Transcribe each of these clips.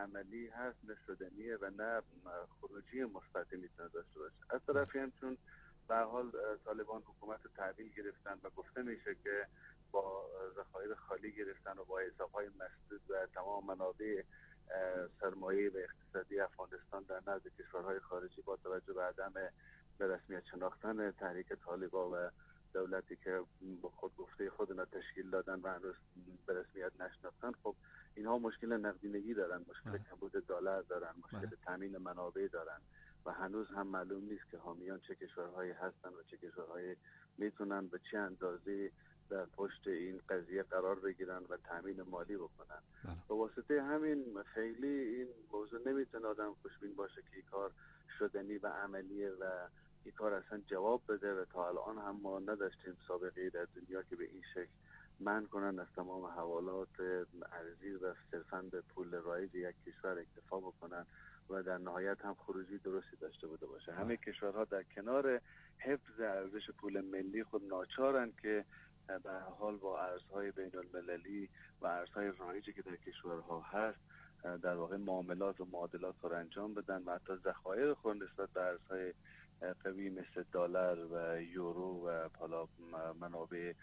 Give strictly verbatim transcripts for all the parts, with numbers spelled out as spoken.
عملی هست، نه شدنیه و نه خروجی مثبتی میتونه داشته باشه. از طرفی هم چون به هر حال طالبان حکومت رو تحویل گرفتن و گفته میشه که با ذخایر خالی گرفتن و با حساب‌های مسدود و تمام منابع سرمایه و اقتصادی افغانستان در نزد کشورهای خارجی با توجه به عدم به رسمیت شناختن تحریک طالبان و دولتی که با خود گفته خودنا تشکیل دادن و هنوز به رسمیت نشناختن، خب اینها مشکل نقدینگی دارن، مشکل کمبود دلار دارن، مشکل تامین منابع دارن و هنوز هم معلوم نیست که حامیان چه کشورهایی هستن و چه کشورهایی میتونن به چه اندازه در پشت این قضیه قرار بگیرن و تامین مالی بکنن. به واسطه همین خیلی این موضوع نمیتونه آدم خوشبین باشه که این کار شدنی و عملیه و این کار اصلا جواب بده و تا الان هم ما نداشتیم سابقه در دنیا که به این شکل منع کنن از تمام حوالات ارزی و صرفاً به پول رایج یک کشور اکتفا بکنن و در نهایت هم خروجی درستی داشته بوده باشه. همه کشورها در کنار حفظ ارزش پول ملی خود ناچارن که به حال با ارزهای بین المللی و ارزهای رایجی که در کشورها هست در واقع معاملات و معادلات رو انجام بدن و حتی ذخایر خود نسبت به ارزهای قوی مثل دلار و یورو و حالا منابع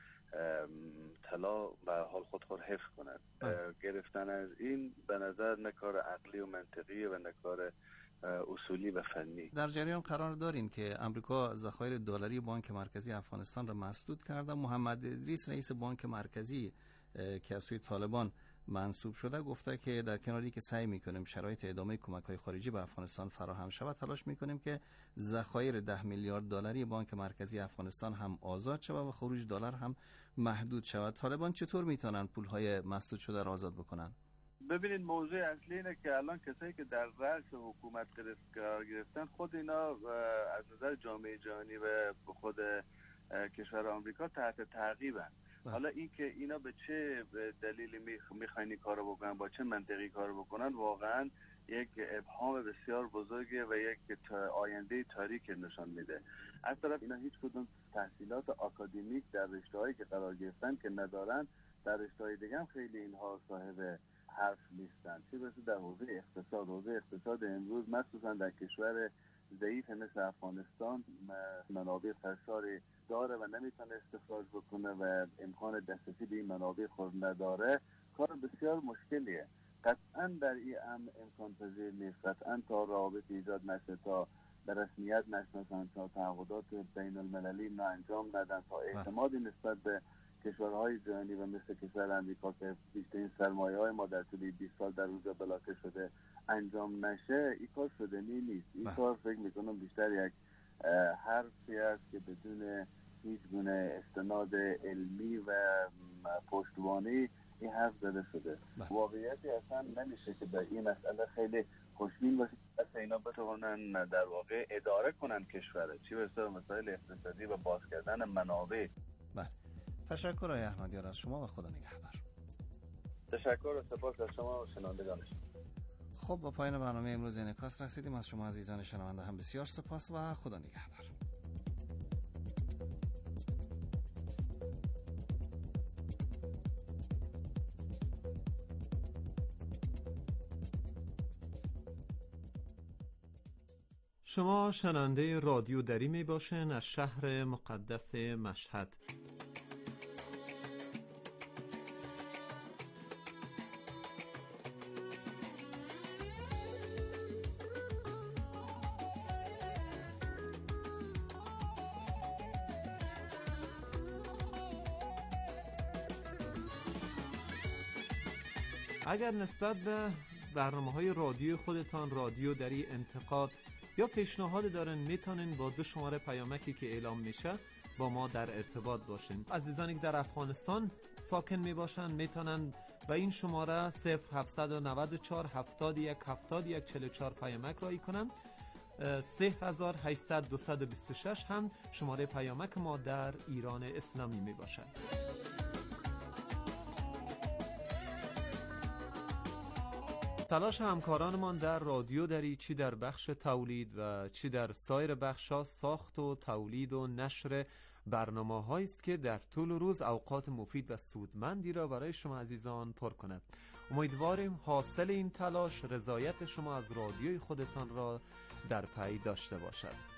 طلا به حال خود خود حفظ کنند. گرفتن از این به نظر نه کار عقلی و منطقی و نه کار اصولی و فنی. در جریان قرار دارین که امریکا ذخایر دلاری بانک مرکزی افغانستان را مسدود کرده. محمد ادریس رئیس بانک مرکزی که از سوی طالبان منصوب شده گفته که در کناری که سعی میکنیم شرایط ادامه کمک‌های خارجی به افغانستان فراهم شود، تلاش میکنیم که ذخایر ده میلیارد دلاری بانک مرکزی افغانستان هم آزاد شود و خروج دلار هم محدود شود. طالبان چطور میتونن پولهای مسدود شده را آزاد بکنن؟ ببینید موضوع اصلی اینه که الان کسایی که در رأس حکومت قرار گرفتن خود اینا از نظر جامعه جهانی و خود کشور آمریکا تحت تعقیبن. حالا این که اینا به چه دلیلی میخواین این کارو بکنن، با چه منطقی کارو بکنن، واقعا یک ابهام بسیار بزرگه و یک آینده تاریک نشان میده. از طرف اینا هیچ کدوم تحصیلات آکادمیک در رشته‌هایی که قرار گرفتن که ندارن، در رشته‌های دیگه هم خیلی اینها صاحب حرف نیستن. چه برسه در حوزه اقتصاد. حوزه اقتصاد امروز مخصوصا در کشور ضعیف مثل افغانستان منابع سرشاری داره و نمیتونه استخراج بکنه و امکان دسترسی به این منابع خود نداره، کار بسیار مشکلیه. قطعا در این امر امکان پذیر نیست. قطعا تا روابط ایجاد نشه، تا به رسمیت نشناسن، تا تعهدات بین المللی نه انجام ندن، تا اعتمادی نسبت به کشورهای جهانی و مثل کشور امریکا که بیشترین سرمایه های ما در طول بیست سال در اونجا بلاکه شده انجام نشه، این کار شدنی نیست. این کار فکر میکنم بیشتر یک حرفی است که بدون هیچ گونه استناد علمی و پشتوانه این حرف زده شده. واقعیتی اصلا نمیشه که در این مسئله خیلی خوشبین باشید اصلا اینا بتوانن در واقع اداره کنن کشوره، چی برسه به مسائل اقتصادی و باز کردن منابع. بله، تشکر آقای احمدیار از شما و خدا نگهدار. تشکر و سپاس از شما و شنوندگان. خب با پایان برنامه امروز انعکاس رسیدیم. از شما عزیزان شنونده هم بسیار سپاس و خدا نگهدار. شما شنونده رادیو دری می باشین از شهر مقدس مشهد. اگر نسبت به برنامه‌های رادیو خودتان رادیو دری انتقاد یا پیشنهاد دارن، میتونین با دو شماره پیامکی که اعلام میشه با ما در ارتباط باشین. عزیزانی که در افغانستان ساکن میباشن میتونن به این شماره صفر هفت نه چهار هفتاد و یک هفتاد و یک چهل و چهار پیامک رایی کنن. سه هزار و هشتصد دویست و بیست و شش هم شماره پیامک ما در ایران اسلامی میباشد. تلاش همکارانمان در رادیو دری چی در بخش تولید و چی در سایر بخش‌ها ساخت و تولید و نشر برنامه‌هایی است که در طول روز اوقات مفید و سودمندی را برای شما عزیزان پر کند. امیدواریم حاصل این تلاش رضایت شما از رادیوی خودتان را در پی داشته باشد.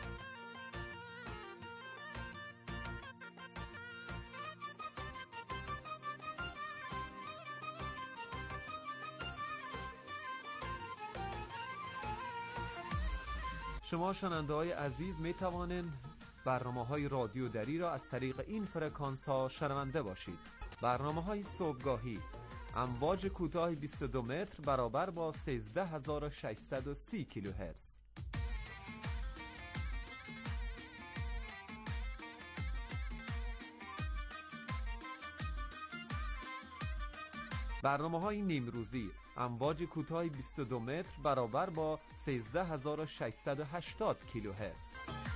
شما شنونده های عزیز می توانید برنامه های رادیو دری را از طریق این فرکانس ها شنونده باشید. برنامه های صبحگاهی امواج کوتاه بیست و دو متر برابر با سیزده هزار و ششصد و سی کیلوهرتز. برنامه های نیمروزی امواج کوتاه بیست و دو متر برابر با سیزده هزار و ششصد و هشتاد کیلوهرتز.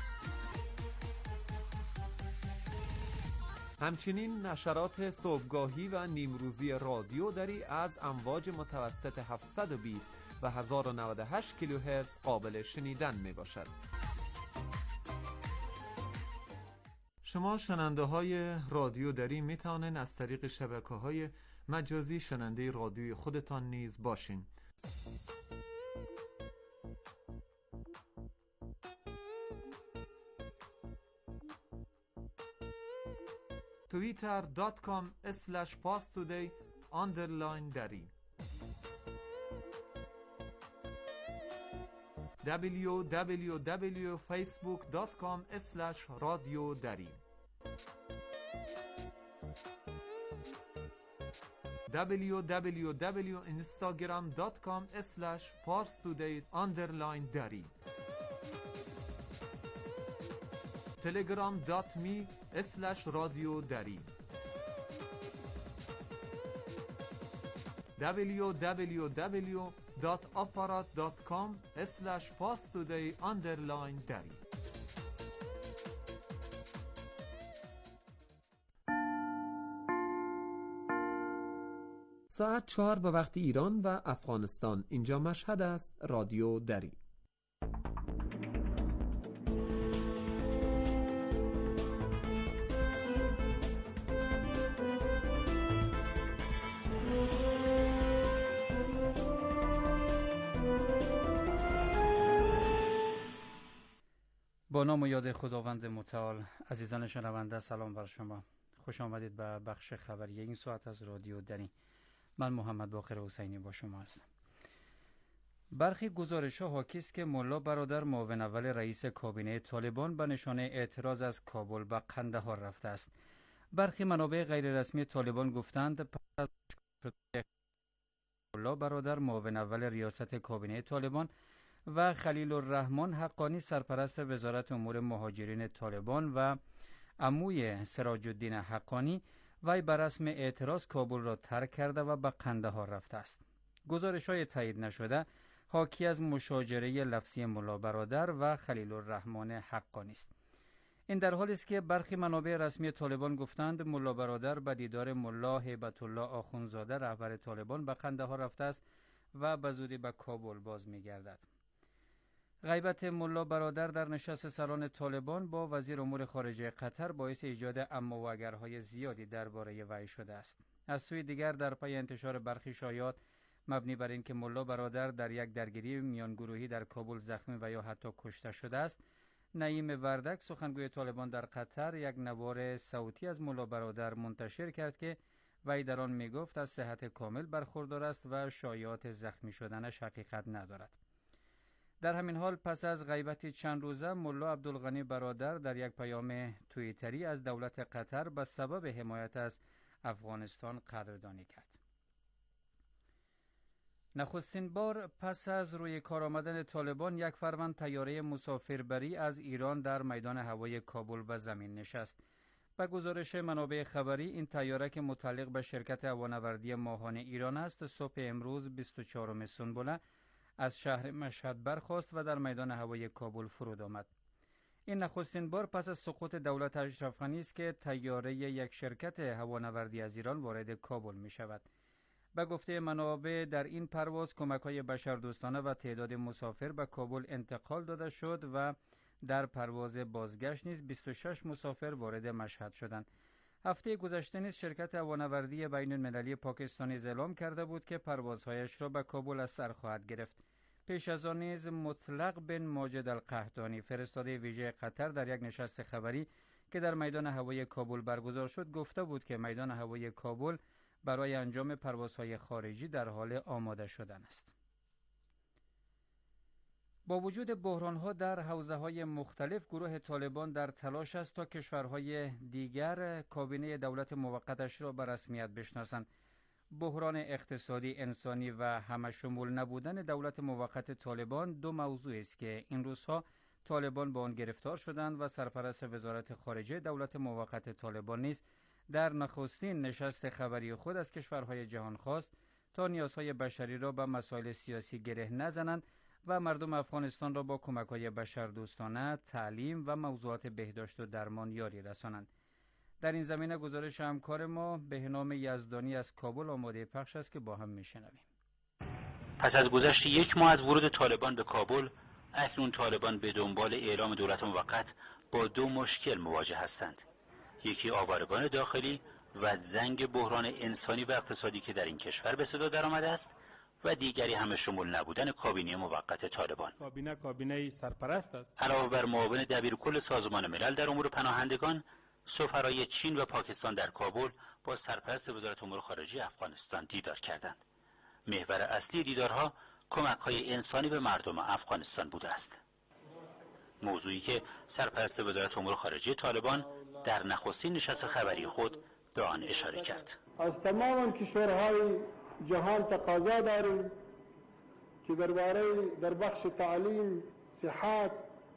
همچنین نشرات صبحگاهی و نیمروزی رادیو دری از امواج متوسط هفتصد و بیست و هزار و نود و هشت کیلوهرتز قابل شنیدن می باشد. شما شنونده های رادیو دری می توانید از طریق شبکه های مجازی شنونده رادیوی خودتان نیز باشین. توییتر دات کام اسلش پاستودی آندرلاین دری دبلیو دبلیو دبلیو فیسبوک دات کام اسلش رادیو دری دبلیو دبلیو دبلیو اینستاگرام دات کام اسلش پارستودی آندرلاین دری تلگرام دات می اسلش رادیو دری دبلیو دبلیو دبلیو دات آپارات دات کام اسلش پاستودی آندرلاین دری. ساعت چهار به وقت ایران و افغانستان. اینجا مشهد است. رادیو دری. با نام و یاد خداوند متعال. عزیزان شنونده سلام بر شما. خوش آمدید به بخش خبری این ساعت از رادیو دری. من محمد باقر حسینی با شما هستم. برخی گزارش‌ها حاکی است که ملا برادر معاون اول رئیس کابینه طالبان به نشانه اعتراض از کابل به قندهار رفته است. برخی منابع غیر رسمی طالبان گفتند پس از ملا برادر معاون اول ریاست کابینه طالبان و خلیل الرحمن حقانی سرپرست وزارت امور مهاجرین طالبان و عموی سراج الدین حقانی وی بر رسم اعتراض کابل را ترک کرده و به قندهار رفته است. گزارش‌های تایید نشده حاکی از مشاجره لفظی ملا برادر و خلیل الرحمن حقانی است. این در حالی است که برخی منابع رسمی طالبان گفتند ملا برادر به دیدار ملا هیبت الله آخوندزاده رهبر طالبان به قندهار رفته است و به زودی به کابل باز می‌گردد. غیبت ملا برادر در نشست سران طالبان با وزیر امور خارجه قطر باعث ایجاد اما و اگرهای زیادی درباره وی شده است. از سوی دیگر در پی انتشار برخی شایعات مبنی بر اینکه ملا برادر در یک درگیری میانگروهی در کابل زخمی و یا حتی کشته شده است، نعیم وردک سخنگوی طالبان در قطر یک نوار صوتی از ملا برادر منتشر کرد که وی در آن میگفت از صحت کامل برخوردار است و شایعات زخمی شدنش حقیقت ندارد. در همین حال پس از غیبت چند روزه ملا عبدالغنی برادر در یک پیام توییتری از دولت قطر به سبب حمایت از افغانستان قدردانی کرد. نخستین بار پس از روی کار آمدن طالبان یک فروند طیاره مسافربری از ایران در میدان هوایی کابل به زمین نشست. به گزارش منابع خبری این طیاره که متعلق به شرکت هوانوردی ماهانه ایران است صبح امروز بیست و چهارم سنبله از شهر مشهد برخاست و در میدان هوایی کابل فرود آمد. این نخستین بار پس از سقوط دولت اشرف غنی است که طیاره یک شرکت هوانوردی از ایران وارد کابل می شود. به گفته منابع در این پرواز کمک‌های بشردوستانه و تعداد مسافر به کابل انتقال داده شد و در پرواز بازگشت نیز بیست و شش مسافر وارد مشهد شدند. هفته گذشته نیز شرکت هوانوردی بین المللی پاکستانی اعلام کرده بود که پروازهایش را به کابل از سر خواهد گرفت. پیش از آن نیز مطلق بن ماجد القحطانی فرستاده ویژه قطر در یک نشست خبری که در میدان هوایی کابل برگزار شد گفته بود که میدان هوایی کابل برای انجام پروازهای خارجی در حال آماده شدن است. با وجود بحران‌ها در حوزه‌های مختلف، گروه طالبان در تلاش است تا کشورهای دیگر کابینه دولت موقتش را به رسمیت بشناسند. بحران اقتصادی، انسانی و همه‌شمول نبودن دولت موقت طالبان دو موضوع است که این روزها طالبان با آن گرفتار شدند و سرپرست وزارت خارجه دولت موقت طالبان نیز در نخستین نشست خبری خود از کشورهای جهان خواست تا نیازهای بشری را به مسائل سیاسی گره نزنند و مردم افغانستان را با کمک‌های بشردوستانه، تعلیم و موضوعات بهداشت و درمان یاری رسانند. در این زمینه گزارش همکار ما بهنام یزدانی از کابل آماده پخش است که با هم میشنویم. پس از گذشت یک ماه از ورود طالبان به کابل، اکنون طالبان به دنبال اعلام دولت موقت با دو مشکل مواجه هستند. یکی آوارگان داخلی و زنگ بحران انسانی و اقتصادی که در این کشور به صدا درآمده است و دیگری همه شمول نبودن کابینه موقت طالبان. کابینه کابینه سرپرست است. علاوه بر معاون دبیرکل سازمان ملل در امور پناهندگان، سفرای چین و پاکستان در کابل با سرپرست وزارت امور خارجه افغانستان دیدار کردند. محور اصلی دیدارها کمک‌های انسانی به مردم افغانستان بوده است. موضوعی که سرپرست وزارت امور خارجه طالبان در نخستین نشست خبری خود به آن اشاره کرد. از تمام کشورهای جهان تقاضا داریم که درباره در بخش تعلیم، صحت،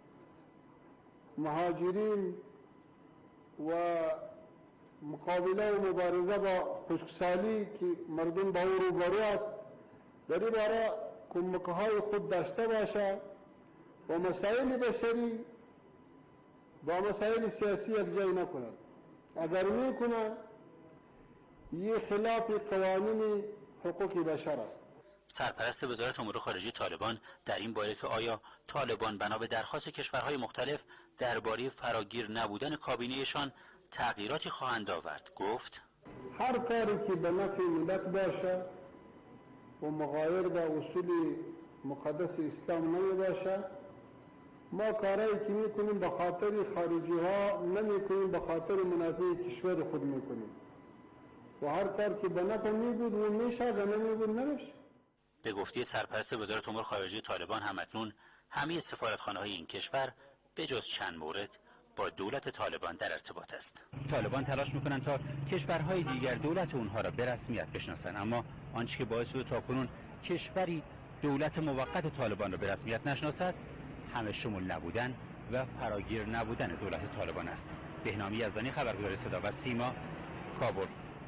مهاجرین و مقابله و مبارزه با خشکسالی که مردم با او روبرو است، در این باره کمک‌های خود داشته باشه و مسائل بشری با مسائل سیاسی یک جای نکند. اگر میکنند یہ خلاف قوانین حقوق بشر است. سرپرست وزارت امور خارجه طالبان در این باره که آیا طالبان بنا به درخواست کشورهای مختلف درباره فراگیر نبودن کابینه‌شان تغییراتی خواهند آورد گفت: هر کاری که به نفع ملت باشه و مغایر به اصول مقدس اسلام نمی باشه، ما کارایی که میکنیم به خاطر خارجی ها نمیکنیم، به خاطر منافع کشور خود میکنیم و هر کار که به نفع می بود و میشه و نمی بود نمیشه. به گفته سرپرست وزارت امور خارجه طالبان همکنون همه سفارتخانه‌های این کشور به جز چند مورد با دولت طالبان در ارتباط است. طالبان تلاش میکنند تا کشورهای دیگر دولت اونها را به رسمیت بشناسند، اما آنچه که باعث شده تاکنون کشوری دولت موقت طالبان را به رسمیت نشناسد همه شمول نبودن و فراگیر نبودن دولت طالبان است. بهنام یزدانی، خبرگزاری صدا و سیما، کابل.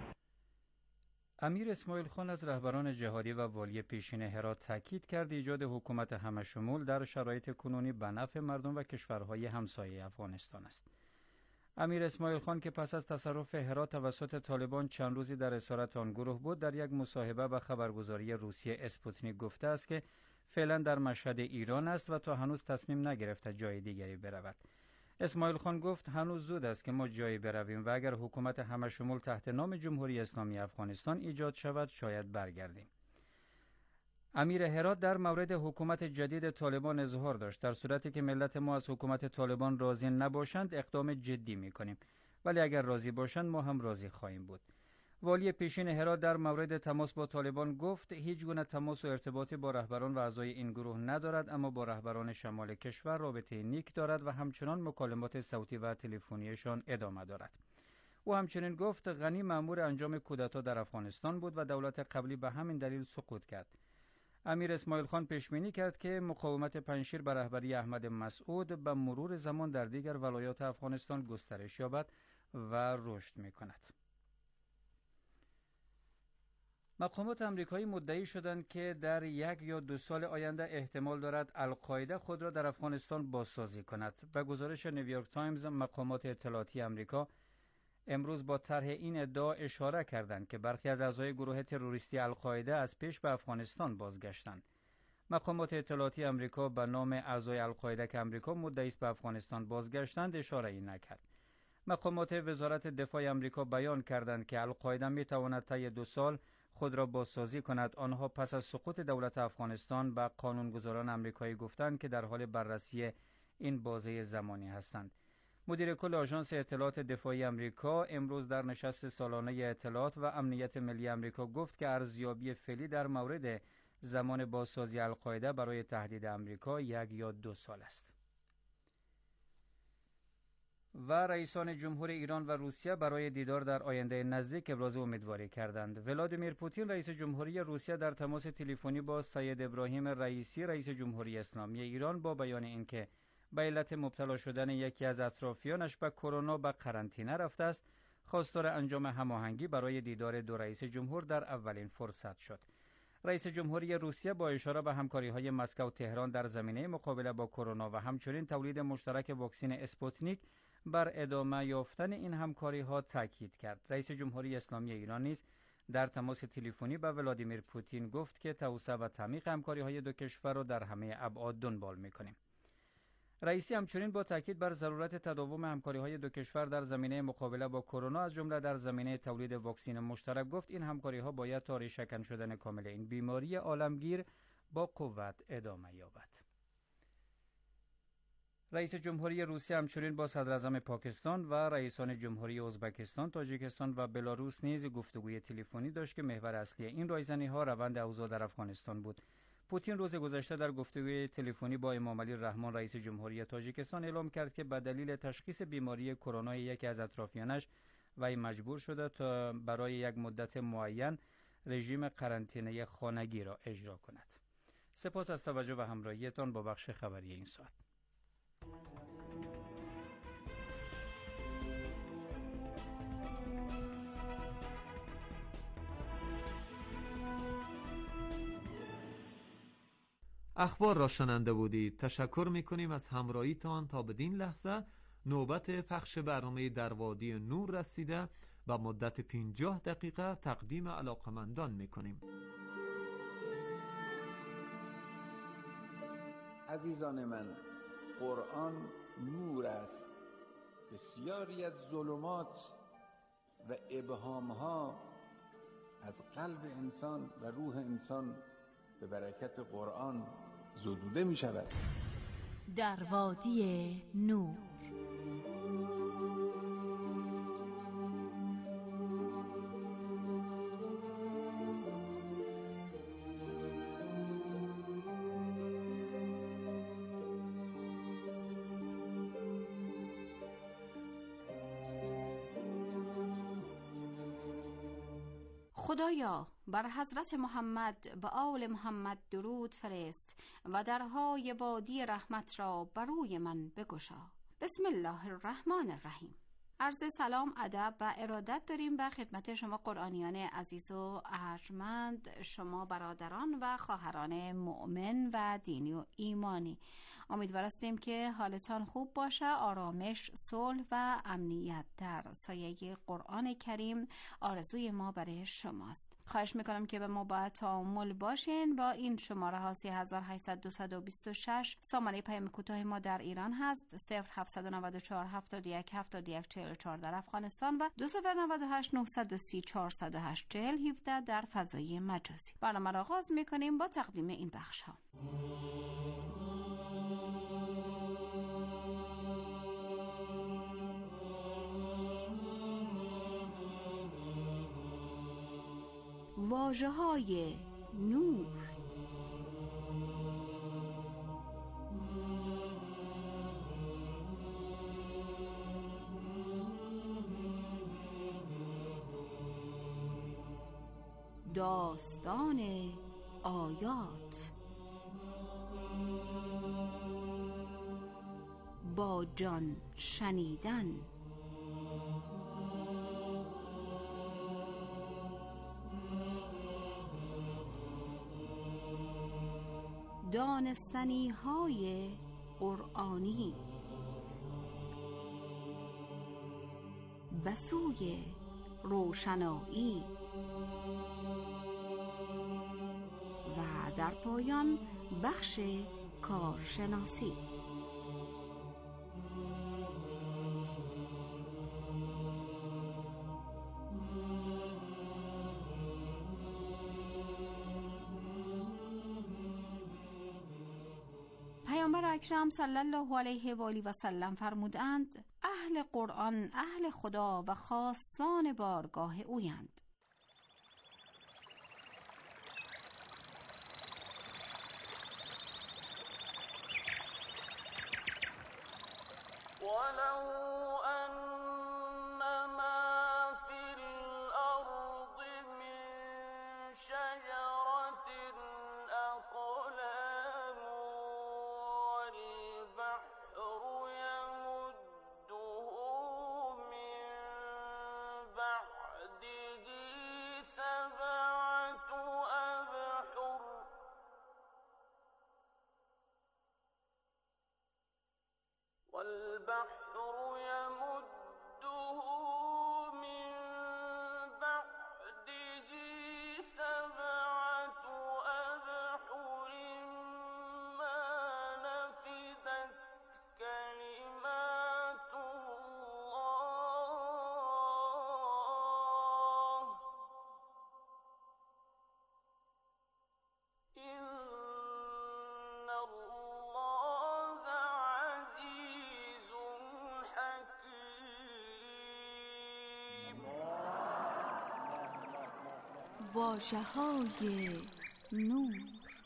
امیر اسماعیل خان از رهبران جهادی و والی پیشین هرات تاکید کرد ایجاد حکومت همه‌شمول در شرایط کنونی به نفع مردم و کشورهای همسایه افغانستان است. امیر اسماعیل خان که پس از تصرف هرات توسط طالبان چند روزی در اسارت آن گروه بود، در یک مصاحبه به خبرگزاری روسیه اسپوتنیک گفته است که فعلا در مشهد ایران است و تا هنوز تصمیم نگرفته جای دیگری برود. اسماعیل خان گفت هنوز زود است که ما جایی برویم و اگر حکومت همه‌شمول تحت نام جمهوری اسلامی افغانستان ایجاد شود شاید برگردیم. امیر هرات در مورد حکومت جدید طالبان اظهار داشت: در صورتی که ملت ما از حکومت طالبان راضی نباشند اقدام جدی می‌کنیم، ولی اگر راضی باشند ما هم راضی خواهیم بود. والی پیشین هرات در مورد تماس با طالبان گفت هیچ گونه تماس و ارتباطی با رهبران و اعضای این گروه ندارد، اما با رهبران شمال کشور رابطه نیک دارد و همچنان مکالمات صوتی و تلفنیشان ادامه دارد. او همچنین گفت غنی مأمور انجام کودتا در افغانستان بود و دولت قبلی به همین دلیل سقوط کرد. امیر اسماعیل خان پیش بینی کرد که مقاومت پنجشیر به رهبری احمد مسعود به مرور زمان در دیگر ولایات افغانستان گسترش یابد و رشد می‌کند. مقامات آمریکایی مدعی شدند که در یک یا دو سال آینده احتمال دارد القاعده خود را در افغانستان بازسازی کند. به گزارش نیویورک تایمز، مقامات اطلاعاتی آمریکا امروز با طرح این ادعا اشاره کردند که برخی از اعضای گروه تروریستی القاعده از پیش به افغانستان بازگشتند. مقامات اطلاعاتی آمریکا به نام اعضای القاعده که آمریکا مدعی است به افغانستان بازگشتند اشاره ای نکرد. مقامات وزارت دفاع آمریکا بیان کردند که القاعده می تواند طی دو سال خود را بازسازی کند. آنها پس از سقوط دولت افغانستان به قانونگذاران آمریکایی گفتند که در حال بررسی این بازه زمانی هستند. مدیر کل آژانس اطلاعات دفاعی آمریکا امروز در نشست سالانه اطلاعات و امنیت ملی آمریکا گفت که ارزیابی فعلی در مورد زمان بازسازی القاعده برای تهدید آمریکا یک یا دو سال است. و رئیسان جمهور ایران و روسیه برای دیدار در آینده نزدیک ابراز امیدواری کردند. ولادیمیر پوتین رئیس جمهوری روسیه در تماس تلفنی با سید ابراهیم رئیسی رئیس جمهوری اسلامی ایران با بیان اینکه به علت مبتلا شدن یکی از اطرافیانش به کرونا به قرنطینه رفته است، خواستار انجام هماهنگی برای دیدار دو رئیس جمهور در اولین فرصت شد. رئیس جمهوری روسیه با اشاره به همکاری‌های مسکو و تهران در زمینه مقابله با کرونا و همچنین تولید مشترک واکسن اسپوتنیک بر ادامه یافتن این همکاری‌ها تاکید کرد. رئیس جمهوری اسلامی ایران نیز در تماس تلفنی با ولادیمیر پوتین گفت که توسعه و تعمیق همکاری‌های دو کشور را در همه ابعاد دنبال می‌کنیم. رئیسی همچنین با تاکید بر ضرورت تداوم همکاری‌های دو کشور در زمینه مقابله با کرونا از جمله در زمینه تولید واکسن مشترک گفت این همکاری‌ها باید تا ریشه‌کن شدن کامل این بیماری عالمگیر با قوت ادامه یابد. رئیس جمهوری روسیه همچنین با صدراعظم پاکستان و رئیسان جمهوری ازبکستان، تاجیکستان و بلاروس نیز گفتگوی تلفنی داشت که محور اصلی این رایزنی‌ها روند اوضاع در افغانستان بود. پوتین روز گذشته در گفتگوی تلفنی با امامعلی رحمان رئیس جمهوری تاجیکستان اعلام کرد که به دلیل تشخیص بیماری کرونا یکی از اطرافیانش وی مجبور شده تا برای یک مدت معین رژیم قرنطینه خانگی را اجرا کند. سپاس از توجه و همراهیتان با بخش خبری این ساعت. اخبار را شنونده بودید. تشکر میکنیم از همراهیتان. تا بدین لحظه نوبت پخش برنامه در وادی نور رسیده و مدت پنجاه دقیقه تقدیم علاقمندان میکنیم. عزیزان من، قرآن نور است. بسیاری از ظلمات و ابهامها از قلب انسان و روح انسان به برکت قرآن زدوده می شود. در وادی نور. خدایا بر حضرت محمد و آل محمد درود فرست و درهای وادی رحمت را بر روی من بگشا. بسم الله الرحمن الرحیم. عرض سلام، ادب و ارادت داریم به خدمت شما قرآنیان عزیز و ارجمند، شما برادران و خواهران مؤمن و دینی و ایمانی. امیدوار هستیم که حالتان خوب باشه. آرامش، صلح و امنیت در سایه قرآن کریم آرزوی ما برای شماست. خواهش میکنم که به ما باید تعامل باشین. با این شماره ها سه هزار و هشتصد و بیست و شش سامانه پیام کوتاه ما در ایران هست، صفر هفتصد و نود و چهار هفتاد و یک هفتاد و یک چهل و چهار در افغانستان و دو صفر نود و هشت نهصد و سی چهارصد و هشت چهل هفده در فضای مجازی. برنامه را آغاز میکنیم با تقدیم این بخش ها. واژه های نور. داستان آیات. با جان شنیدن. دانستنی های قرآنی. بسوی روشنایی. و در پایان بخش کارشناسی. پیامبر اکرم صلی الله علیه و آله و سلم فرمودند اهل قرآن اهل خدا و خاصان بارگاه اویند. ولو أن ما في الأرض من شجرة أقلام والبحر يمده من بعده سبعة أبحر والبحر يمده من بعده سبعة أبحر ما نفدت كلمات الله إن الله عزيز حكيم. واژه‌های نور.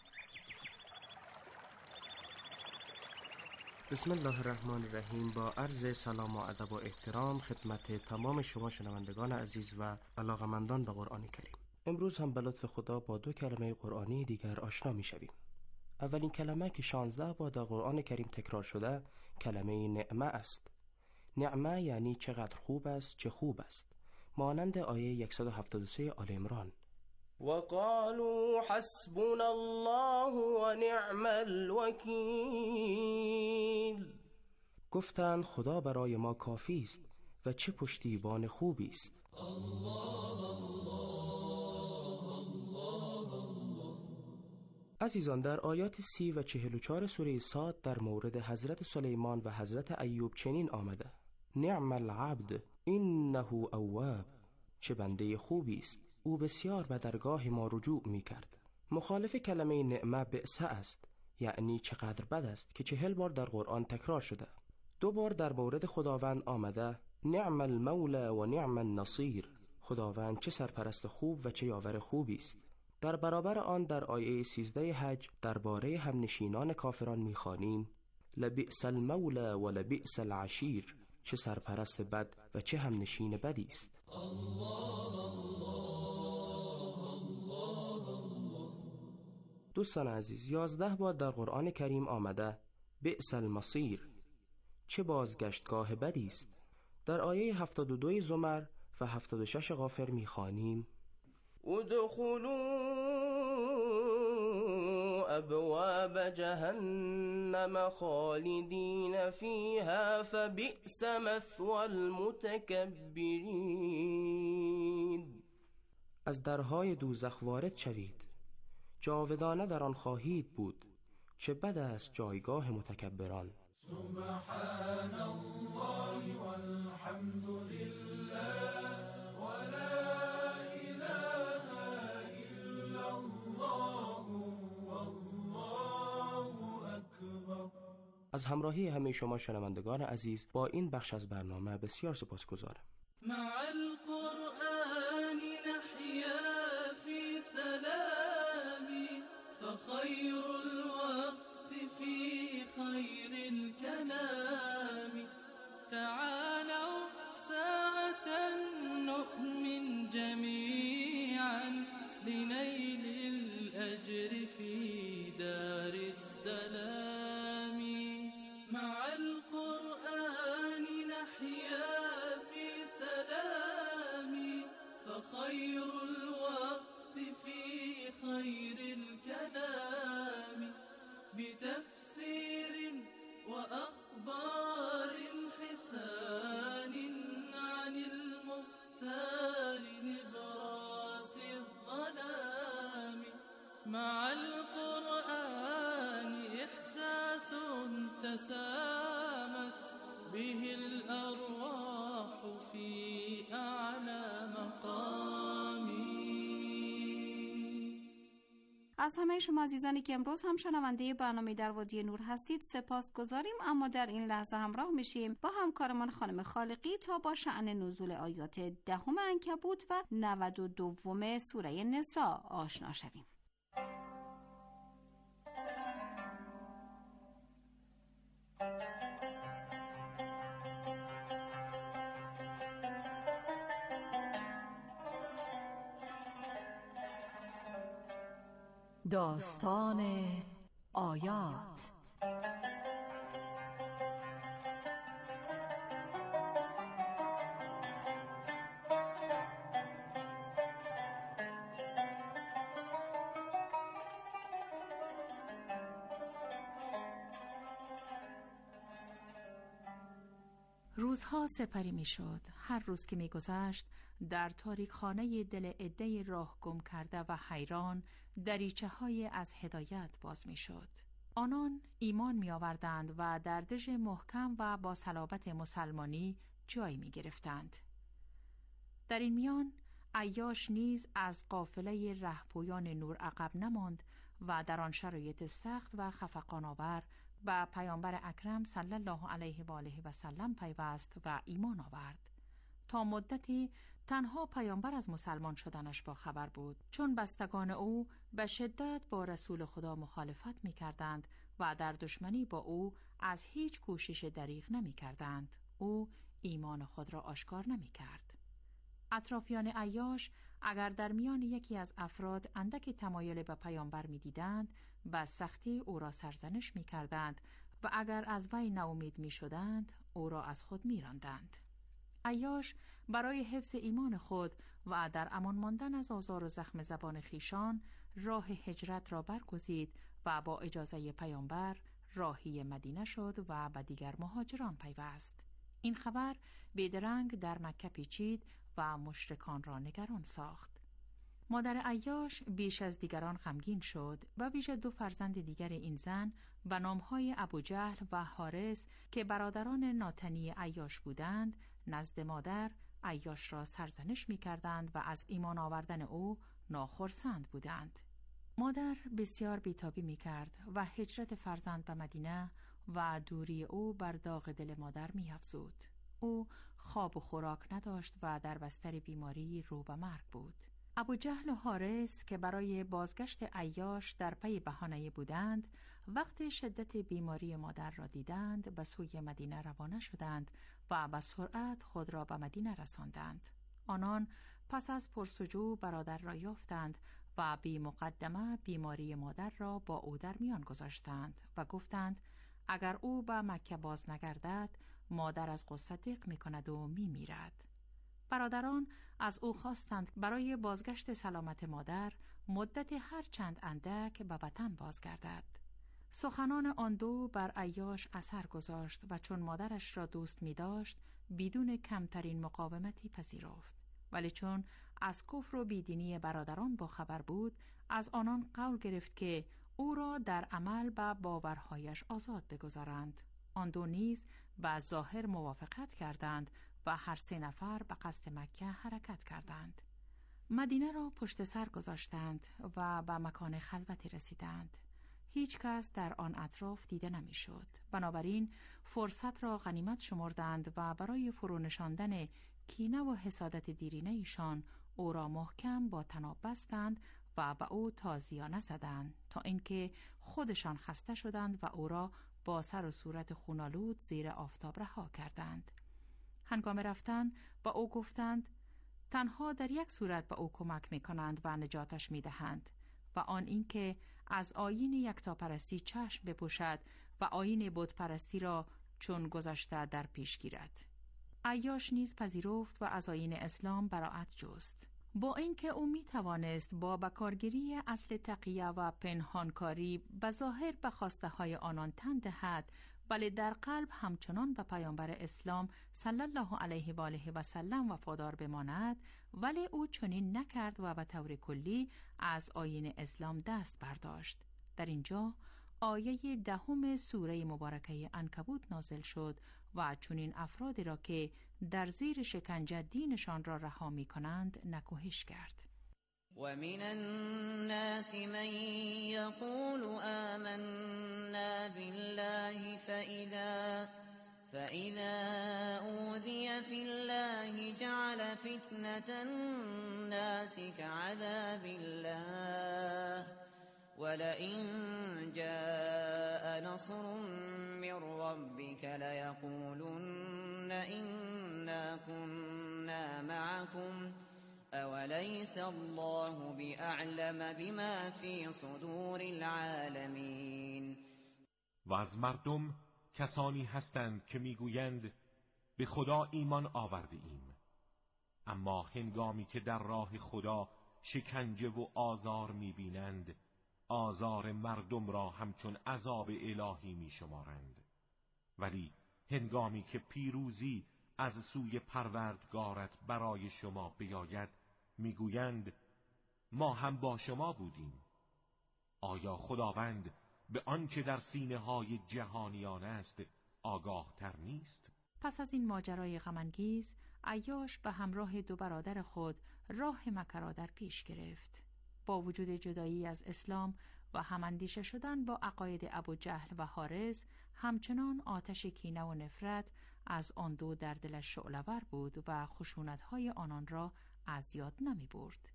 بسم الله الرحمن الرحیم. با عرض سلام و ادب و احترام خدمت تمام شما شنوندگان عزیز و علاقمندان به قرآن کریم. امروز هم به لطف خدا با دو کلمه قرآنی دیگر آشنا می شویم. اولین کلمه که شانزده بار در قرآن کریم تکرار شده کلمه نعمه است. نعمه یعنی چقدر خوب است، چه خوب است، مانند آیه صد و هفتاد و سه آل عمران. وقالوا حسبنا الله ونعم الوکیل. گفتند خدا برای ما کافی است و چه پشتیبان خوبی است. عزیزان، در آیات سی و چهل و چهار سوره صاد در مورد حضرت سلیمان و حضرت ایوب چنین آمده: نعم العبد انه اواب. چه بنده خوبی است، او بسیار به درگاه ما رجوع می کرد. مخالف کلمه نعمه بئس است، یعنی چقدر بد است که چهل بار در قرآن تکرار شده. دو بار در مورد خداوند آمده نعم المولى و نعم النصیر. خداوند چه سرپرست خوب و چه یاور خوبی است. در برابر آن در آیه سیزده حج درباره همنشینان کافران می‌خوانیم لبئس المولى و لبئس العشیر. چه سرپرست بد و چه همنشین بدی است. دوستان عزیز، یازده بار در قرآن کریم آمده بئس المصیر. چه بازگشتگاه بدی است. در آیه هفتاد و دو زمر و هفتاد و شش غافر می‌خوانیم ادخلوا ابواب جهنم خالدین فیها فبئس مثوى المتکبرین. از درهای دوزخ وارد شوید، جاودانه در آن خواهید بود، چه بد است جایگاه متکبران. سبحان الله والحمد لله ولا اله الا الله والله اکبر. از همراهی همه شما شنوندگان عزیز با این بخش از برنامه بسیار سپاسگزارم. مع القرآن نحيا في سلام فخير الوقت في خير الكلام. تعالوا ساعة نؤمن جميعا لنيل الأجر في دار السلام. مع القرآن نحيا في سلام فخير الوقت في خير الكلام. بتفسير وأخبار حسان عن المختار نبراس الظلام. مع القرآن إحساس تسامت به الأرواح في أعلى مقام. از همه شما عزیزانی که امروز هم شنونده برنامه در وادی نور هستید سپاس گذاریم. اما در این لحظه همراه میشیم با همکارمان خانم خالقی تا با شأن نزول آیات دهم عنکبوت و نود و دوم سوره نساء آشنا شویم. داستان آیات. روزها سپری می شد. هر روز که می گذشت در تاریک خانه دل عده راه گم کرده و حیران دریچه های از هدایت باز می شد. آنان ایمان می آوردند و در دژ محکم و با صلابت مسلمانی جای می گرفتند. در این میان عیاش نیز از قافله رهپویان نور عقب نماند و در آن شرایط سخت و خفقان‌آور و پیامبر اکرم صلی الله علیه و آله و سلم پیوست و ایمان آورد. تا مدتی تنها پیامبر از مسلمان شدنش با خبر بود، چون بستگان او به شدت با رسول خدا مخالفت می کردند و در دشمنی با او از هیچ کوشش دریغ نمی کردند. او ایمان خود را آشکار نمی کرد. اطرافیان عیاش اگر در میان یکی از افراد اندکی تمایل به پیامبر می دیدند و سختی او را سرزنش می کردند و اگر از وی ناامید می شدند او را از خود می راندند. عیاش برای حفظ ایمان خود و در امان ماندن از آزار و زخم زبان خیشان راه هجرت را برگزید و با اجازه پیامبر راهی مدینه شد و به دیگر مهاجران پیوست. این خبر بیدرنگ در مکه پیچید و مشرکان را نگران ساخت. مادر عیاش بیش از دیگران غمگین شد و ویژه دو فرزند دیگر این زن و نامهای ابوجهل و حارث که برادران ناتنی عیاش بودند نزد مادر عیاش را سرزنش می کردند و از ایمان آوردن او ناخرسند بودند. مادر بسیار بیتابی می کرد و هجرت فرزند به مدینه و دوری او بر داغ دل مادر می افزود. او خواب و خوراک نداشت و در بستر بیماری رو به مرگ بود. ابوجهل و حارث که برای بازگشت عیاش در پی بهانه بودند، وقت شدت بیماری مادر را دیدند به سوی مدینه روانه شدند و به سرعت خود را به مدینه رساندند. آنان پس از پرسجو برادر را یافتند و بی مقدمه بیماری مادر را با او در میان گذاشتند و گفتند اگر او به مکه باز نگردد مادر از غصه دیق می کند و می میرد. برادران از او خواستند برای بازگشت سلامت مادر مدت هر چند اندک به وطن بازگردد. سخنان آن دو بر عیاش اثر گذاشت و چون مادرش را دوست می داشت بدون کمترین مقاومتی پذیرفت. ولی چون از کفر و بیدینی برادران با خبر بود از آنان قول گرفت که او را در عمل به باورهایش آزاد بگذارند. آن دو نیز به ظاهر موافقت کردند و هر سه نفر به قصد مکه حرکت کردند. مدینه را پشت سر گذاشتند و به مکان خلوتی رسیدند. هیچ کس در آن اطراف دیده نمی شد. بنابراین فرصت را غنیمت شمردند و برای فرونشاندن کینه و حسادت دیرینه ایشان او را محکم با طناب بستند و به او تازیانه زدند تا اینکه خودشان خسته شدند و او را با سر و صورت خونالود زیر آفتاب رها کردند. هنگام رفتن با او گفتند تنها در یک صورت به او کمک می کنند و نجاتش می دهند و آن اینکه از آیین یکتاپرستی چشم بپوشد و آیین بتپرستی را چون گذشته در پیش گیرد. عیاش نیز پذیرفت و از آیین اسلام براءت جست. با اینکه او می توانست با بکارگیری اصل تقیه و پنهانکاری به ظاهر به خواسته های آنان تن دهد، ولی در قلب همچنان به پیامبر اسلام صلی الله علیه و آله و سلم وفادار بماند، ولی او چنین نکرد و به طور کلی از آیین اسلام دست برداشت. در اینجا آیه دهم سوره مبارکه عنکبوت نازل شد و چنین افرادی را که در زیر شکنجه دینشان را رها می کنند نکوهش کرد. ومن الناس من يقول آمنا بالله فإذا فإذا أوذي في الله جعل فتنة الناس كعذاب الله ولئن جاء نصر من ربك ليقولن إنا كنا معكم أوليس الله بأعلم بما في صدور العالمین. و از مردم کسانی هستند که میگویند به خدا ایمان آورده ایم، اما هنگامی که در راه خدا شکنجه و آزار میبینند آزار مردم را همچون عذاب الهی میشمارند، ولی هنگامی که پیروزی از سوی پروردگارت برای شما بیاید میگویند ما هم با شما بودیم. آیا خداوند به آنچه در سینه های جهانیان است آگاه تر نیست؟ پس از این ماجرای غم‌انگیز عیاش به همراه دو برادر خود راه مکه را در پیش گرفت. با وجود جدایی از اسلام و هماندیشه شدن با عقاید ابوجهل و حارث، همچنان آتش کینه و نفرت از آن دو در دلش شعله‌ور بود و خشونت‌های آنان را از یاد نمی برد.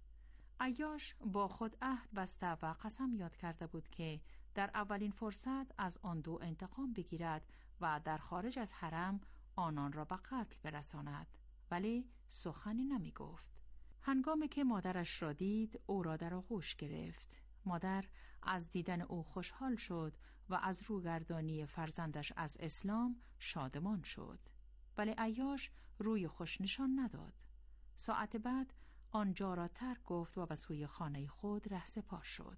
عیاش با خود عهد بسته و قسم یاد کرده بود که در اولین فرصت از آن دو انتقام بگیرد و در خارج از حرم آنان را به قتل برساند، ولی سخنی نمی گفت. هنگامی که مادرش را دید او را در آغوش گرفت. مادر از دیدن او خوشحال شد و از روگردانی فرزندش از اسلام شادمان شد، ولی عیاش روی خوش نشان نداد. ساعت بعد آنجا را ترک گفت و به سوی خانه خود رهسپار شد.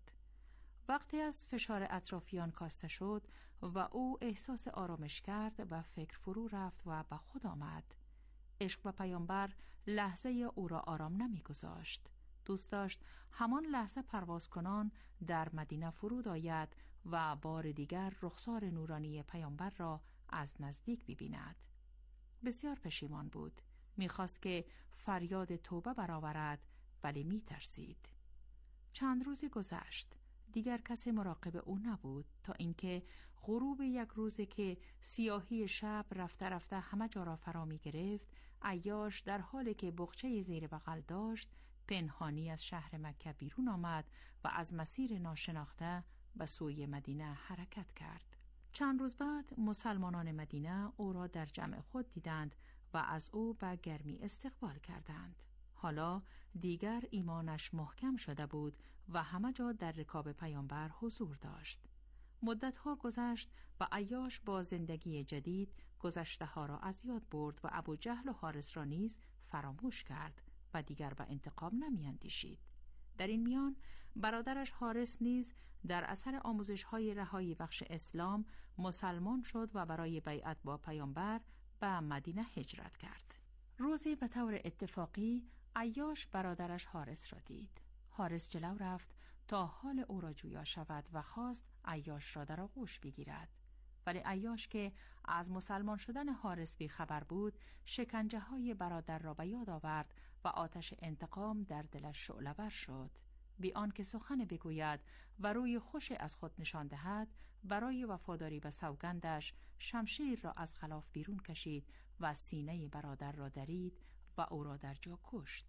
وقتی از فشار اطرافیان کاسته شد و او احساس آرامش کرد و فکر فرو رفت و به خود آمد. عشق به پیامبر لحظه او را آرام نمی گذاشت. دوست داشت همان لحظه پرواز کنان در مدینه فرود آید و بار دیگر رخسار نورانی پیامبر را از نزدیک ببیند. بسیار پشیمان بود. میخواست که فریاد توبه برآورد، ولی میترسید. چند روزی گذشت. دیگر کسی مراقب او نبود تا اینکه غروب یک روزی که سیاهی شب رفته رفته همه جا را فرا می گرفت، عیاش در حالی که بغچه زیر بغل داشت پنهانی از شهر مکه بیرون آمد و از مسیر ناشناخته به سوی مدینه حرکت کرد. چند روز بعد مسلمانان مدینه او را در جمع خود دیدند و از او به گرمی استقبال کردند. حالا دیگر ایمانش محکم شده بود و همه جا در رکاب پیامبر حضور داشت. مدتها گذشت و عیاش با زندگی جدید گذشته ها را از یاد برد و ابوجهل و حارث را نیز فراموش کرد و دیگر به انتقام نمی اندیشید. در این میان برادرش حارث نیز در اثر آموزش های رهایی بخش اسلام مسلمان شد و برای بیعت با پیامبر به مدینه هجرت کرد. روزی به طور اتفاقی عیاش برادرش حارث را دید. حارث جلو رفت تا حال او را جویا شود و خواست عیاش را در آغوش بگیرد، ولی عیاش که از مسلمان شدن حارث بی خبر بود شکنجه های برادر را به یاد آورد و آتش انتقام در دلش شعله‌ور شد. بی آنکه سخن بگوید و روی خوش از خود نشان دهد، برای وفاداری به سوگندش شمشیر را از غلاف بیرون کشید و سینه برادر را درید و او را در جا کشت.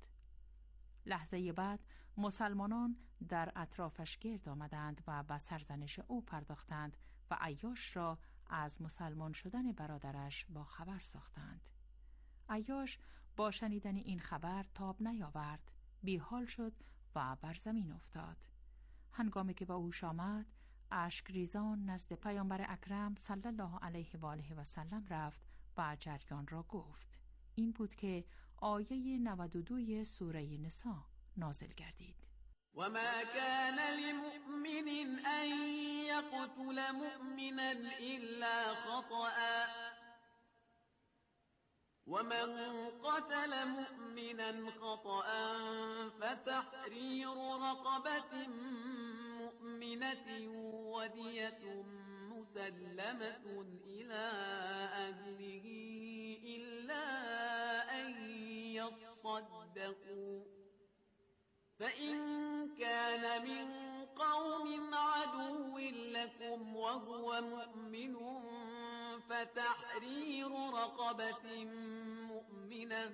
لحظه بعد مسلمانان در اطرافش گرد آمدند و به سرزنش او پرداختند و عیاش را از مسلمان شدن برادرش با خبر ساختند. عیاش با شنیدن این خبر تاب نیاورد، بیحال شد و بر زمین افتاد. هنگامی که به هوش آمد، اشک ریزان نزد پیامبر اکرم صلی الله علیه و آله و سلم رفت و جریان را گفت. این بود که آیه نود و دو سوره نساء نازل گردید. وما كان لمؤمن أن يقتل مؤمنا إلا خطأ ومن قتل مؤمنا خطأ فتحرير رقبة مؤمنة ودية مسلمة إلى أهله إلا أن يصدقوا فإن كان من قوم عدو لكم وهو مؤمن فتحرير رقبة مؤمنة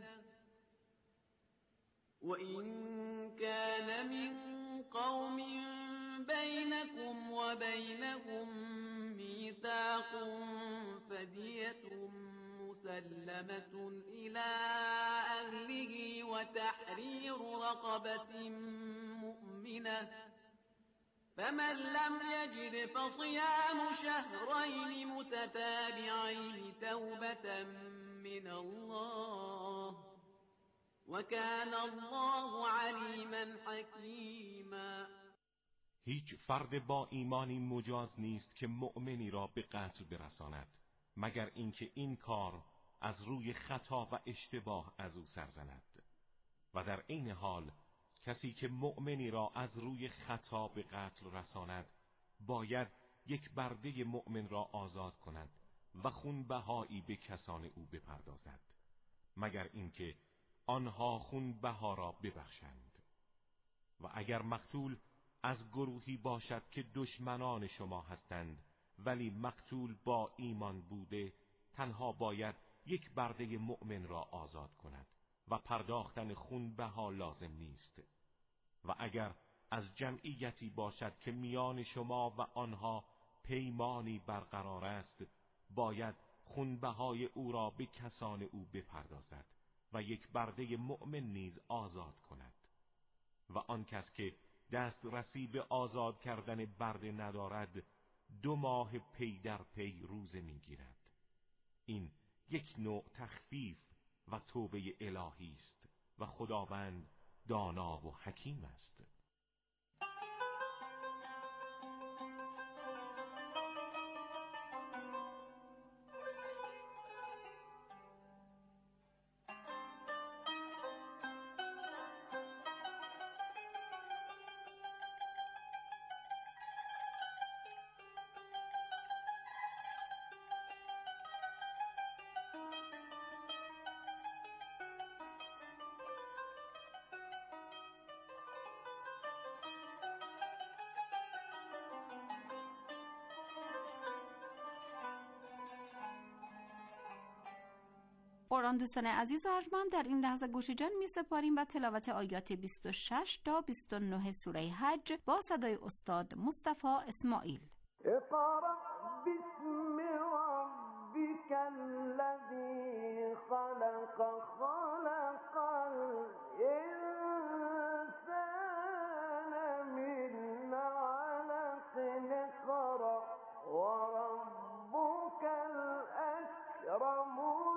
وإن كان من قوم بينكم وبينهم ميثاق فدية مسلمة إلى أهله وتحرير رقبة مؤمنة فمن لم يجد فصيام شهرين متتابعين توبة من الله وكان الله علیما حکیما. هیچ فرد با ایمانی مجاز نیست که مؤمنی را به قتل برساند مگر اینکه این کار از روی خطا و اشتباه از او سرزند و در این حال کسی که مؤمنی را از روی خطا به قتل رساند باید یک برده مؤمن را آزاد کند و خونبهایی به کسان او بپردازد مگر اینکه آنها خونبها را ببخشند. و اگر مقتول از گروهی باشد که دشمنان شما هستند ولی مقتول با ایمان بوده تنها باید یک برده مؤمن را آزاد کند و پرداختن خونبها لازم نیست. و اگر از جمعیتی باشد که میان شما و آنها پیمانی برقرار است باید خونبهای او را به کسان او بپردازد و یک برده مؤمن نیز آزاد کند. و آن کس که دسترسی به آزاد کردن برده ندارد دو ماه پی در پی روزه میگیرد. این یک نوع تخفیف و توبه الهی است و خداوند دانا و حکیم است. قرآن دوستان عزیز و ارجمند، در این لحظه گوش جان می سپاریم و تلاوت آیات بیست و شش تا بیست و نه سوره حج با صدای استاد مصطفی اسماعیل. اقرأ باسم ربك الذی خلق خلق الانسان من علق اقرأ وربك الاکرم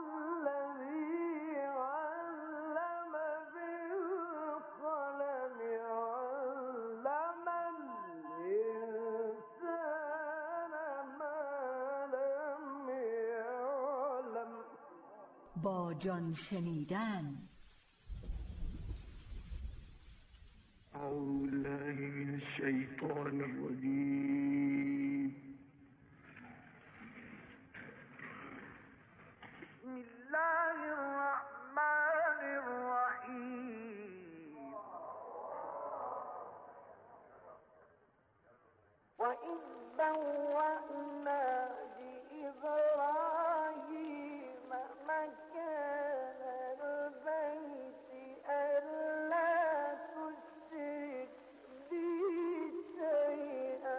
با جان شنیدن. اعوذ بالله من الشیطان الرجیم. بسم الله الرحمن الرحیم. وَإِذْ بَوَّأْنَا لِإِبْرَاهِيمَ مكان البيت ألا تشرك بي شيئا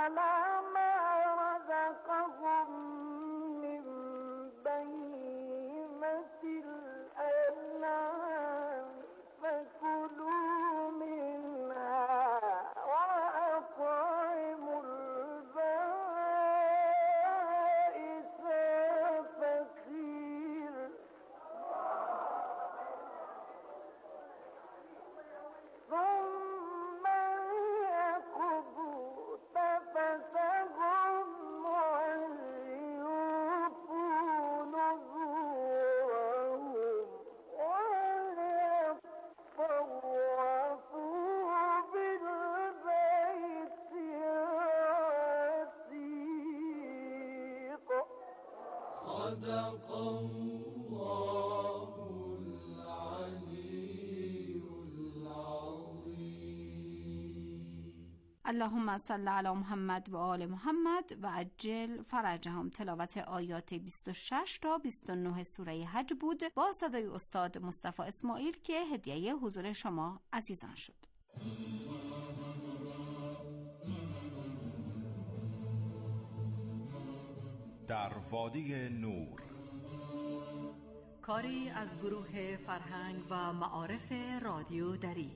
على ما رزقهم من بهيمة الأنعام فكلوا منها وأطعموا البائس الفقير ثم ليقضوا تفثهم وليوفوا نذورهم وليطوفوا بالبيت العتيق. صدق الله العلي العظيم. اللهم صل علی محمد و آل محمد و عجل فرجهم. تلاوت آیات بیست و شش تا بیست و نه سوره حج بود با صدای استاد مصطفی اسماعیل که هدیه حضور شما عزیزان شد. در وادی نور، کاری از گروه فرهنگ و معارف رادیو دری.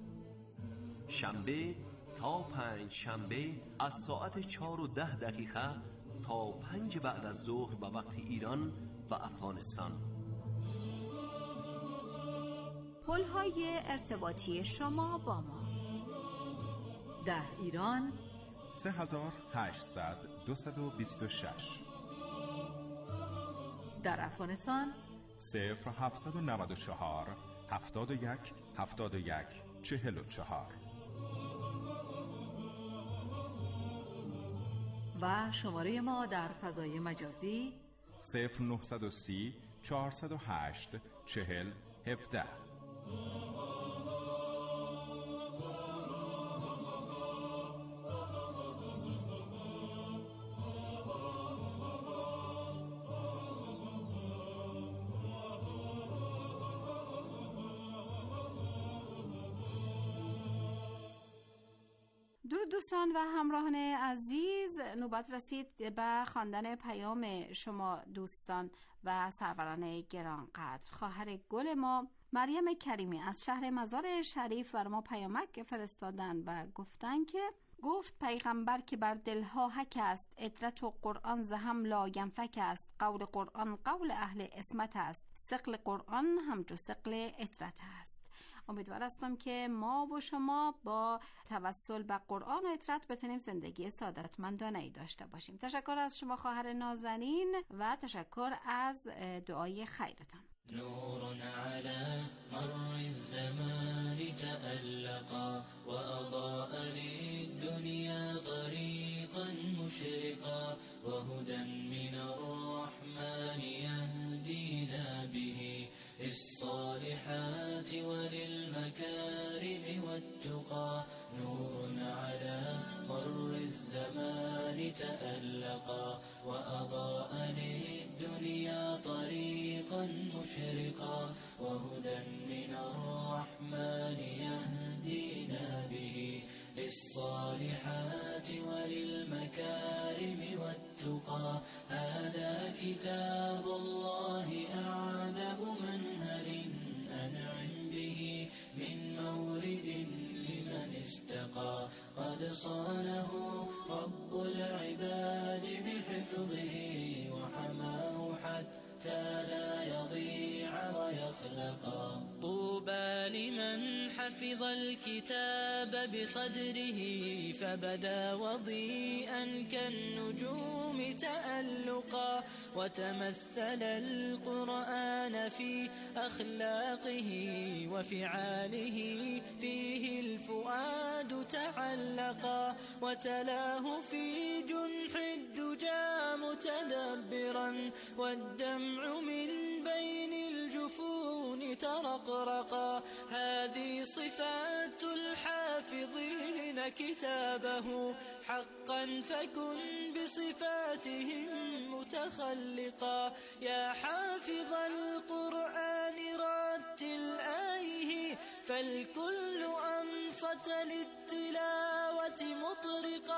شنبه تا پنج شنبه از ساعت چهار و ده دقیقه تا پنج بعد از ظهر به وقت ایران و افغانستان. پل‌های ارتباطی شما با ما: در ایران سه هزار و هشتصد دویست و بیست و شش، در افغانستان صفر هفتصد و نود و چهار هفتاد و یک هفتاد و یک چهل و چهار و شماره ما در فضای مجازی صفر نهصد و سی چهارصد و هشت چهل هفده. درود دوستان و همراهان عزیز، نوبت رسید به خواندن پیام شما دوستان و سروران گرانقدر. خواهر گل ما مریم کریمی از شهر مزار شریف بر ما پیامک فرستادن و گفتن که گفت پیغمبر که بر دلها حک است، عترت و قرآن زهم لاینفک است، قول قرآن قول اهل عصمت است، ثقل قرآن همچو ثقل عترت است. امیدوار هستم که ما و شما با توسل به قرآن و عترت بتونیم زندگی سعادتمندانه‌ای داشته باشیم. تشکر از شما خواهر نازنین و تشکر از دعای خیرتان. نور على مر الزمان تألقا وأضاء للدنيا طريقا مشرقا وهدى من الرحمن يهدينا به للصالحات وللمكارم والتقى. نور على مر الزمان تألقا وأضاء للدنيا طريقا مشرقا وهدى من الرحمن يهدينا به للصالحات وللمكارم والتقى. هذا كتاب الله أعذب منهل أنعم به من مورد لمن استقى. قد صانه رب العباد بحفظه وحماه حتى لا يضيع ويخلقا. طوبى لمن حفظ الكتاب بصدره فبدا وضيئا كالنجوم تألقا وتمثل القرآن في أخلاقه وفعاله فيه الفؤاد تعلقا وتلاه في جنح الدجى متدبرا والدمع من بين الجفون ترقرقا. هذه صفات الحافظين كتابه حقا فكن بصفاتهم متخلقا. يا حافظ القرآن رتل آيه فالكل أنصت للتلاوة مطرقا.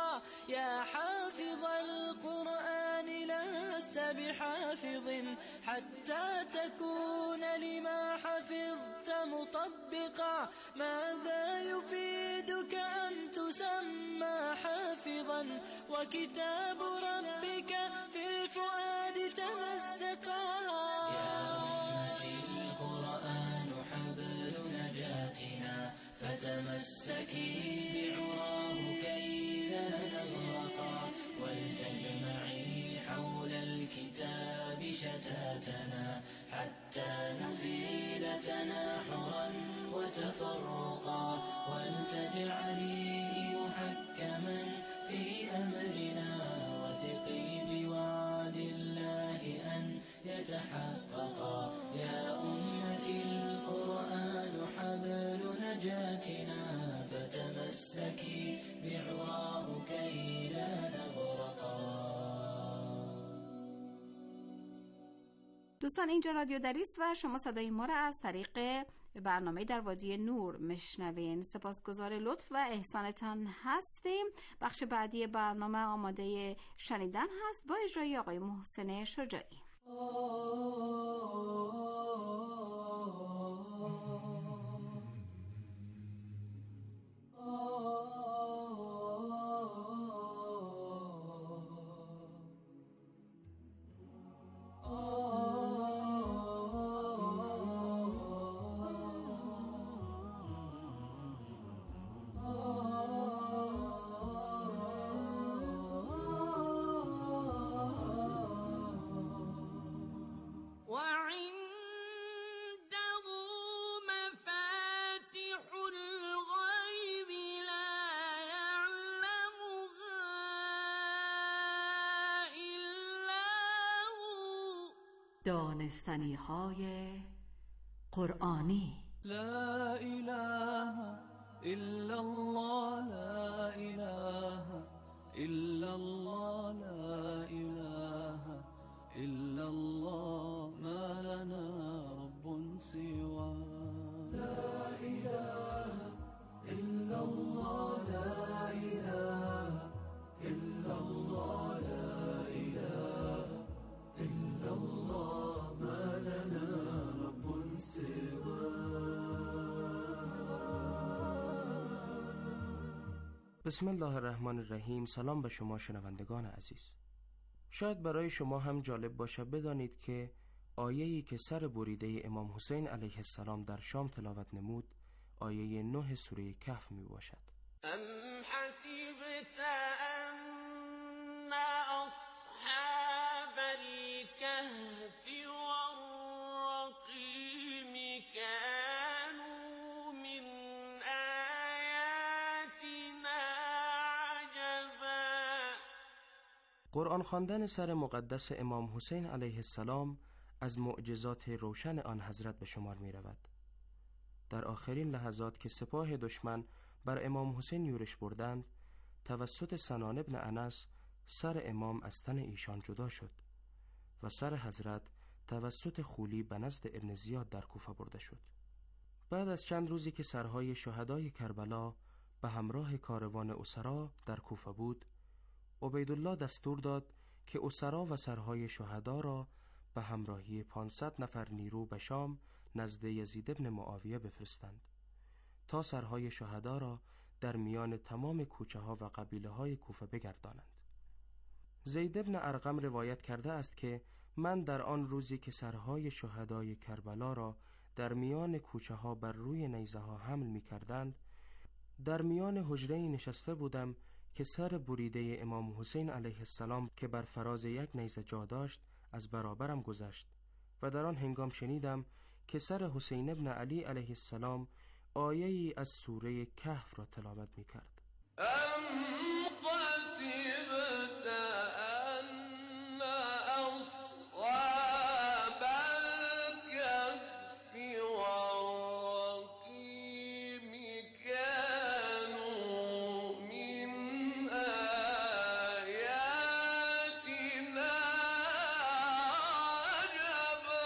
يا حافظ القرآن لست بحافظ حتى تكون لما حفظت مطبقا. ماذا يفيدك أن تسمى حافظا وكتاب ربك في الفؤاد تمزقا؟ يا أمتي القرآن حبل نجاتنا فتمسكي بعراه كي لا نغرقا، ولتجمعي حول الكتاب شتاتنا حتى نزيل تناحرا وتفرقا، ولتجعليه محكما في أمرنا، وثقي بوعد الله أن يتحققا. يا أمتي القرآن حبل نجاتنا فتمسكي بعراه كي لا نغرقا. دوستان، اینجا رادیو دری است و شما صدای ما را از طریق برنامه در وادی نور میشنوین. سپاسگزار لطف و احسانتان هستیم. بخش بعدی برنامه آماده شنیدن هست با اجرای آقای محسن شجاعی. دانستنی های قرآنی. لا اله الا الله، لا اله الا الله، لا اله الا الله، ما لنا رب سواه. لا اله الا الله، لا اله الا الله، لا اله الا الله، ما لنا رب سواه. بسم الله الرحمن الرحیم. سلام به شما شنوندگان عزیز. شاید برای شما هم جالب باشه بدانید که آیه‌ای که سر بریده امام حسین علیه السلام در شام تلاوت نمود آیه نه سوره کهف می باشد. ام حسبت ان اصحاب الكهف والرقیم كانوا من آیاتنا عجبا. قرآن خواندن سر مقدس امام حسین علیه السلام از معجزات روشن آن حضرت به شمار می رود. در آخرین لحظات که سپاه دشمن بر امام حسین یورش بردند، توسط سنان ابن انس سر امام از تن ایشان جدا شد و سر حضرت توسط خولی به نزد ابن زیاد در کوفه برده شد. بعد از چند روزی که سرهای شهدای کربلا به همراه کاروان اسرا در کوفه بود، عبیدالله دستور داد که اسرا و سرهای شهدا را به همراهی پانصد نفر نیرو به شام نزد یزید ابن معاویه بفرستند تا سرهای شهدا را در میان تمام کوچه ها و قبیله های کوفه بگردانند. زید ابن ارقم روایت کرده است که من در آن روزی که سرهای شهدای کربلا را در میان کوچه ها بر روی نیزه ها حمل می کردند، در میان حجره نشسته بودم که سر بریده امام حسین علیه السلام که بر فراز یک نیزه جا داشت از برابرم گذشت و در آن هنگام شنیدم که سر حسین ابن علی علیه السلام آیه‌ای از سوره کهف را تلاوت می کرد. ام قسمت ان اصحاب الكهف والرقیم كانوا من آیاتنا عجبا.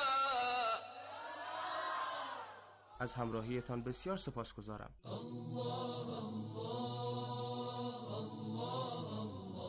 از همراهیتان بسیار سپاسگزارم. الله الله الله الله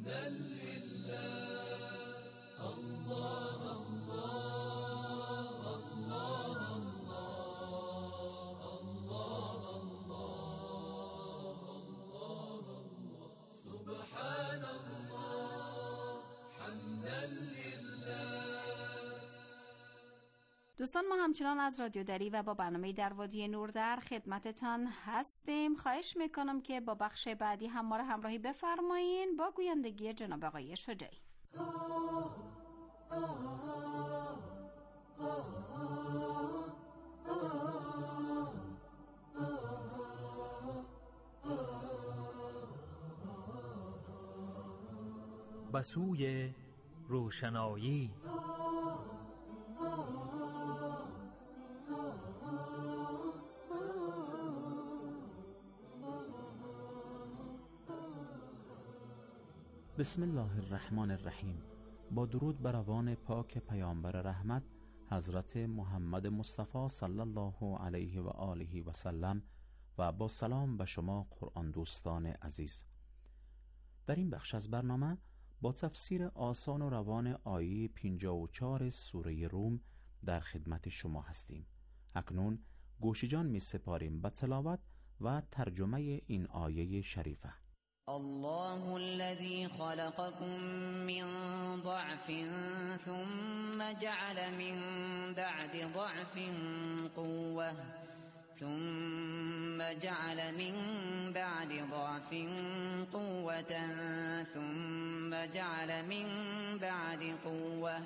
حمدا لله الله الله الله الله الله الله سبحان الله حمدا لله. دوستان، ما همچنان از رادیو دری و با برنامه در وادی نور در خدمتتان هستیم. خواهش میکنم که با بخش بعدی هم ما را همراهی بفرمایین با گویندگی جناب آقای شجاعی. به سوی روشنایی. بسم الله الرحمن الرحیم. با درود بر روان پاک پیامبر رحمت حضرت محمد مصطفی صلی الله علیه و آله و سلم و با سلام به شما قرآن دوستان عزیز. در این بخش از برنامه با تفسیر آسان و روان آیه پنجاه و چهار سوره روم در خدمت شما هستیم. اکنون گوشیجان می سپاریم به تلاوت و ترجمه این آیه شریفه. الله الذي خلقكم من ضعف ثم جعل من بعد ضعف قوة ثم جعل من بعد ضعف قوة ثم جعل من بعد قوة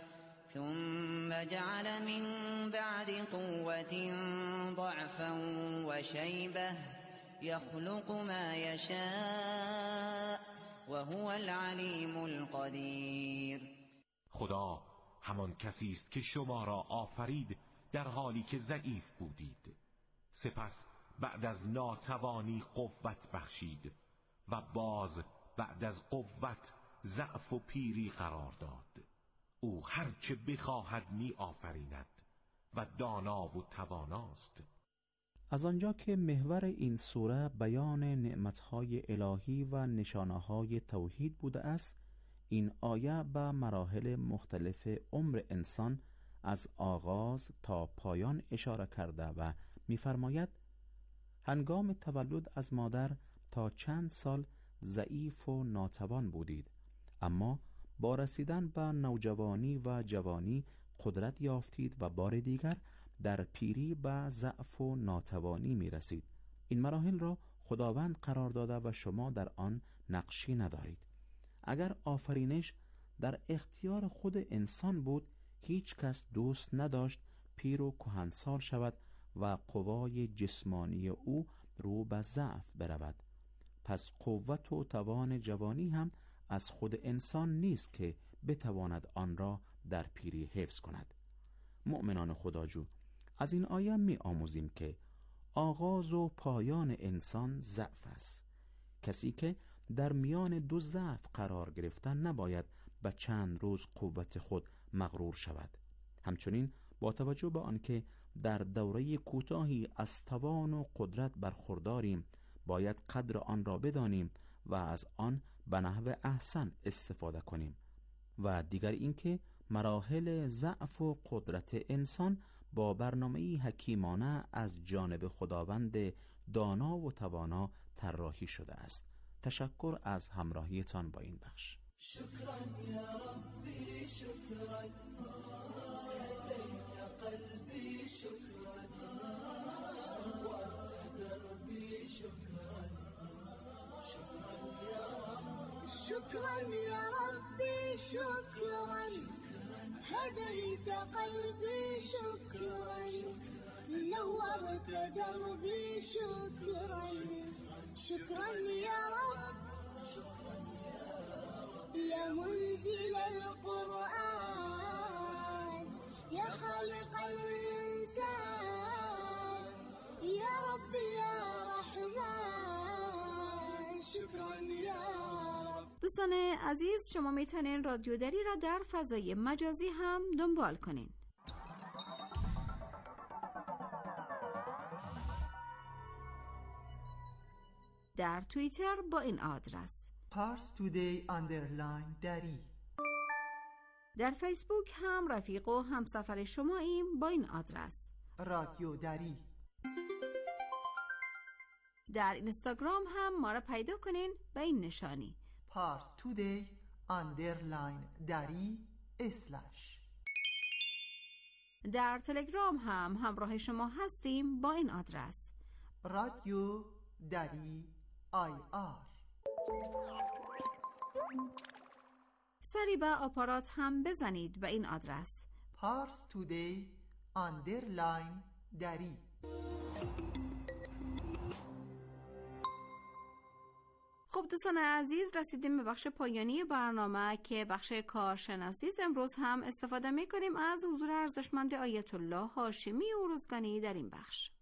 ثم جعل من بعد قوة ضعفا وشيبة يخلق ما يشاء وهو العليم القدير. خدا همان کسی است که شما را آفرید در حالی که ضعیف بودید، سپس بعد از ناتوانی قوت بخشید و باز بعد از قوت ضعف و پیری قرار داد. او هرچه بخواهد می آفریند و دانا و تواناست. از آنجا که محور این سوره بیان نعمتهای الهی و نشانه‌های توحید بوده است، این آیه به مراحل مختلف عمر انسان از آغاز تا پایان اشاره کرده و می‌فرماید هنگام تولد از مادر تا چند سال ضعیف و ناتوان بودید، اما با رسیدن به نوجوانی و جوانی قدرت یافتید و بار دیگر در پیری به ضعف و ناتوانی می رسید. این مراحل را خداوند قرار داده و شما در آن نقشی ندارید. اگر آفرینش در اختیار خود انسان بود، هیچ کس دوست نداشت پیر و کهنسال شود و قوای جسمانی او رو به ضعف برود. پس قوت و توان جوانی هم از خود انسان نیست که بتواند آن را در پیری حفظ کند. مؤمنان خداجو، از این آیه می آموزیم که آغاز و پایان انسان ضعف است. کسی که در میان دو ضعف قرار گرفتن نباید به چند روز قوت خود مغرور شود. همچنین با توجه به آنکه در دوره کوتاهی از توان و قدرت برخورداریم، باید قدر آن را بدانیم و از آن به نحو احسن استفاده کنیم. و دیگر اینکه مراحل ضعف و قدرت انسان با برنامه‌ای حکیمانه از جانب خداوند دانا و توانا طراحی شده است. تشکر از همراهیتان با این بخش. شکرا یا ربی شکرا هدیت قلبی شکرا وارت دربی شکرا شکرا یا رب شکرا یا ربی شکرا هديت قلبي شكرا نورت دربي شكرا شكرا يا رب يا منزل القرآن يا خالق الإنسان يا رب يا رحمن شكرا يا رب. دوستان عزیز، شما میتونین رادیو دری را در فضای مجازی هم دنبال کنین. در توییتر با این آدرس پارس تودی اندرلاین دری. در فیسبوک هم رفیق و همسفر شماییم با این آدرس رادیو دری. در اینستاگرام هم ما را پیدا کنین به این نشانی پارس تودی اندرلاین دری اسلش. در تلگرام هم همراه شما هستیم با این آدرس رادیو دری آی آر. سری به آپارات هم بزنید به این آدرس پارس تودی اندرلاین دری. خب دوستان عزیز، رسیدیم به بخش پایانی برنامه که بخش کارشناسی. امروز هم استفاده می کنیم از حضور ارزشمند آیت الله هاشمی اوروزگانی در این بخش.